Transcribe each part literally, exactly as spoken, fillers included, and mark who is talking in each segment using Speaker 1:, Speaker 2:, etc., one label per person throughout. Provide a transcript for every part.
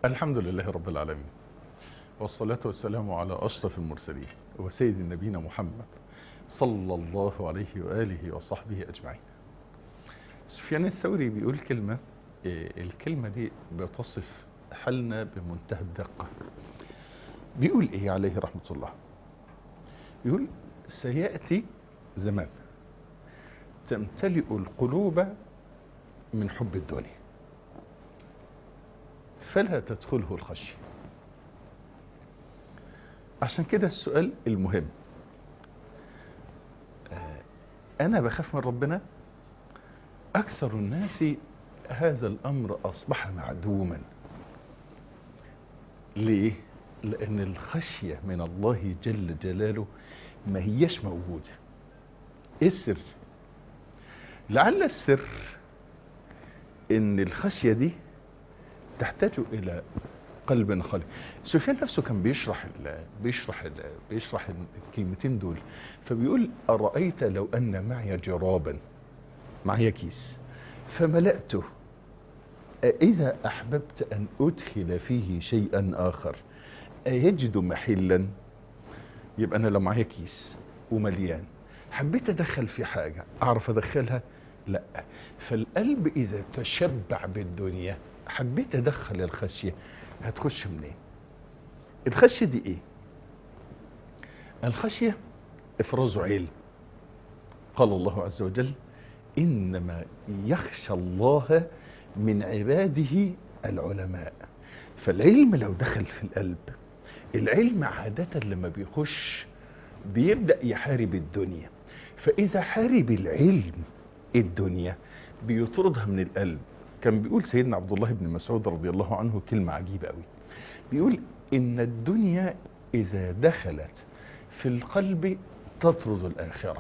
Speaker 1: الحمد لله رب العالمين، والصلاة والسلام على أشرف المرسلين وسيد نبينا محمد صلى الله عليه وآله وصحبه أجمعين. سفيان الثوري بيقول كلمة، الكلمة دي بتصف حالنا بمنتهى الدقة. بيقول إيه عليه رحمة الله؟ يقول: سيأتي زمان تمتلئ القلوب من حب الدنيا فلا تدخله الخشية. عشان كده السؤال المهم، أنا بخاف من ربنا؟ أكثر الناس هذا الأمر أصبح معدوما. ليه؟ لأن الخشية من الله جل جلاله ما هيش موجودة. إيه السر؟ لعل السر إن الخشية دي تحتاج إلى قلب خالي. سفيان نفسه كان بيشرح ال بيشرح ال بيشرح الكلمتين دول، فبيقول: أرأيت لو أن معي جرابا، معي كيس فملأته، إذا أحببت أن أدخل فيه شيئا آخر أيجد محلا؟ يبقى أنا لو معي كيس ومليان حبيت أدخل في حاجة أعرف أدخلها؟ لا. فالقلب إذا تشبع بالدنيا حبيت أدخل الخشية، هتخش منين؟ الخشية دي إيه؟ الخشية إفراز علم. قال الله عز وجل: إنما يخشى الله من عباده العلماء. فالعلم لو دخل في القلب، العلم عادة لما بيخش بيبدأ يحارب الدنيا، فإذا حارب العلم الدنيا بيطردها من القلب. كان بيقول سيدنا عبد الله بن مسعود رضي الله عنه كلمة عجيبة قوي، بيقول: إن الدنيا إذا دخلت في القلب تطرد الآخرة.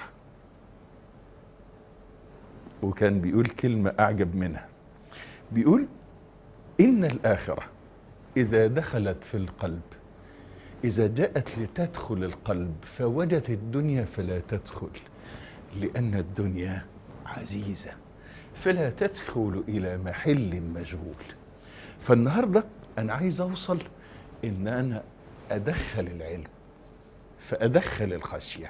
Speaker 1: وكان بيقول كلمة أعجب منها، بيقول: إن الآخرة إذا دخلت في القلب، إذا جاءت لتدخل القلب فوجدت الدنيا فلا تدخل، لأن الدنيا عزيزة فلا تدخل إلى محل مجهول. فالنهاردة أنا عايز أوصل إن أنا أدخل العلم، فأدخل الخشية.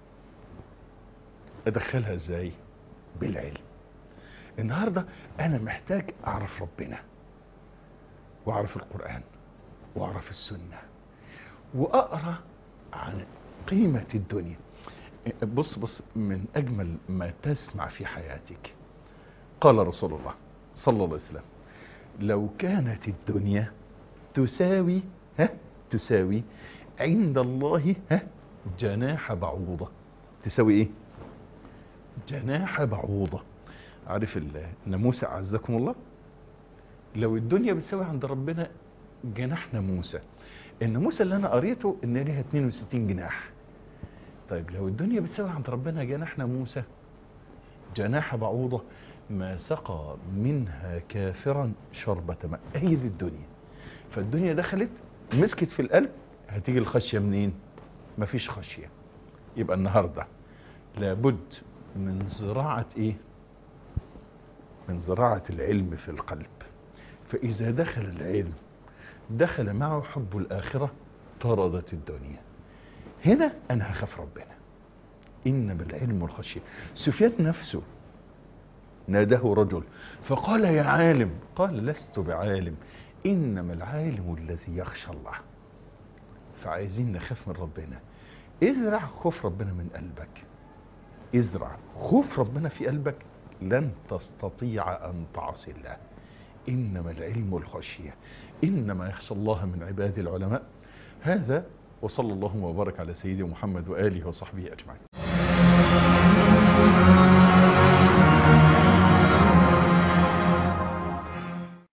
Speaker 1: أدخلها إزاي؟ بالعلم. النهاردة أنا محتاج أعرف ربنا، وأعرف القرآن، وأعرف السنة، وأقرأ عن قيمة الدنيا. بص بص من أجمل ما تسمع في حياتك قال رسول الله صلى الله عليه وسلم: لو كانت الدنيا تساوي ها تساوي عند الله ها جناح بعوضة. تساوي ايه؟ جناح بعوضة. عارف الناموسة أعزكم الله؟ لو الدنيا بتساوي عند ربنا جناح ناموسة، الناموسة اللي أنا قريته إن ليها اتنين وستين جناح. طيب لو الدنيا بتساوي عند ربنا جناح ناموسة جناح بعوضة ما سقى منها كافرا شربة ماء. هي دي الدنيا. فالدنيا دخلت مسكت في القلب، هتيجي الخشية منين؟ مفيش خشية. يبقى النهاردة لابد من زراعة ايه؟ من زراعة العلم في القلب. فإذا دخل العلم دخل معه حب الآخرة طردت الدنيا. هنا أنا هخاف ربنا. إنما العلم والخشية. سفيان نفسه ناداه رجل فقال: يا عالم. قال: لست بعالم، إنما العالم الذي يخشى الله. فعايزين نخاف من ربنا. ازرع خوف ربنا من قلبك. ازرع خوف ربنا في قلبك، لن تستطيع أن تعصي الله. إنما العلم والخشية، إنما يخشى الله من عباد العلماء. هذا، وصلى الله وبارك على سيدنا محمد وآله وصحبه أجمعين.